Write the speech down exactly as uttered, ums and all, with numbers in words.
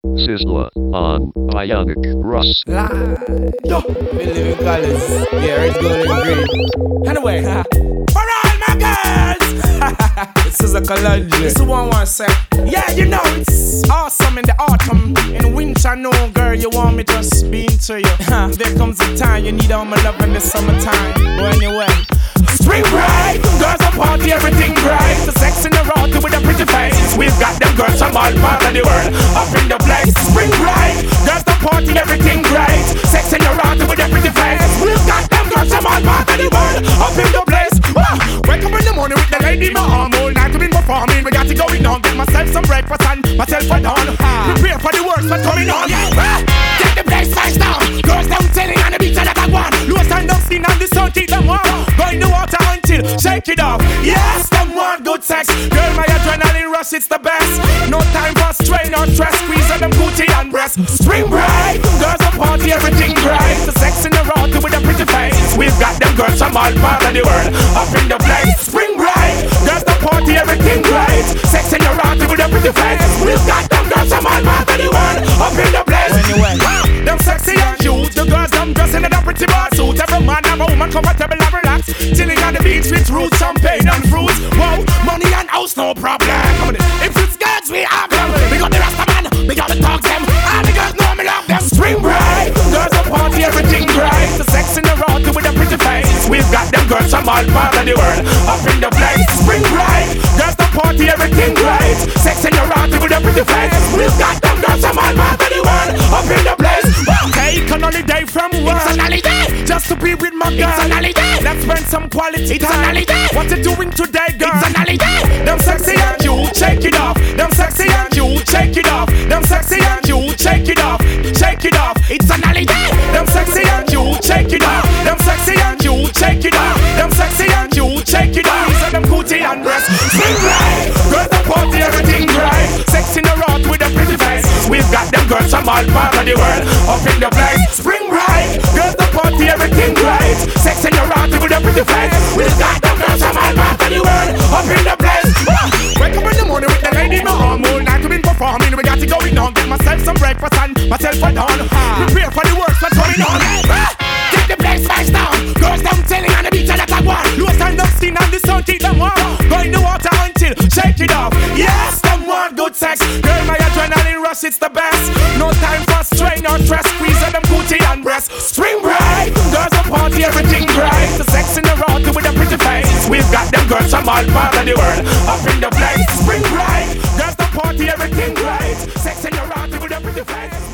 Sizzla on Bionic Russ. Live. Yo, we live in colors. Yeah, it's gold and green. Anyway, for all my girls, this is a Kalonji. This is one one say. Yeah, you know it's awesome in the autumn. In winter, no girl, you want me to be into you. There comes a time you need all my love in the summertime. But anyway, spring break, girls are party, everything bright. The sex in the road with a pretty face. We've got them girls from all parts of the world up in the place. Spring break, girls are party, everything great. Sex in the road with a pretty face. We've got them girls from all parts of the world up in the place. Ah, wake up in the morning with the lady in my arm all night to be performing. We got to go in on, get myself some breakfast and myself for dawn. Prepare for the works that's coming on. Ah, get the place face down. Girls down telling on the beach and I one. Low stand up, skin on the sun, keep them warm. Go in the water until shake it off. Yes, them want good sex. Girl, my adrenaline rush, it's the best. No time for strain or stress. Squeeze on them booty and breast. Spring break, girls are party, everything bright. The sex in the road with a pretty face. We've got them girls from all parts of the world up in the place. Spring break, girls the party, everything great. Sex in the road with a pretty face. We've got them girls from all parts of the world up in the place. Anyway, ah, them sexy and cute. The girls them dressing in a pretty bar suit. Every man have a woman comfortable and relaxed. Chilling on the beach with roots, champagne and fruits. Wow, money and house, no problem. If it's girls, we have them. We got the Rasta man, we got the dogs them. All the girls know me love them. Spring break, girls are party, everything bright. The sex in the road with a pretty face. We've got them girls from all parts of the world up in the place. Spring break, girls the party, everything great. Sex in the road with a pretty face. We've got them girls from all parts of the world up in the place. Take an holiday from work. It's an holiday. Just to be with my girl. It's an holiday. Let's spend some quality time. It's an holiday. What you doing today, girl? It's an holiday. Them sexy and you, shake it off. Them sexy and you, shake it off. Them sexy and you, shake it off. Shake it off. It's an holiday. Them sexy and you, shake it off. Them sexy and you, shake it off. Them sexy and you, shake it off. So them cootie and breast. Spring break, girls the party, everything bright. Sex in the road with a pretty face. We've got them girls from all parts of the world up in the place. Spring break, girls the party, everything great. Sex in the road with a pretty face. We've got them girls from all parts of the world up in the place. Ah, wake up in the morning with the lady in my arm all night to be performing. We got to go in on, get myself some breakfast and myself for dawn. Prepare for the works that's coming on. Ah, get the place face down. Girls down telling on the beach and that's a one. Low stand up, skin on the sun, keep them warm. Go in the water until shake it off. Yes, them want good sex. Girl, my adrenaline rush, it's the best. No time for strain or stress. Squeeze on them booty and breast. Spring break, girls are party, everything bright. The sex in the road with a pretty face. We've got them girls from all parts of the world up in the place. Spring break, girls the party, everything great. Sex in the road with a pretty face.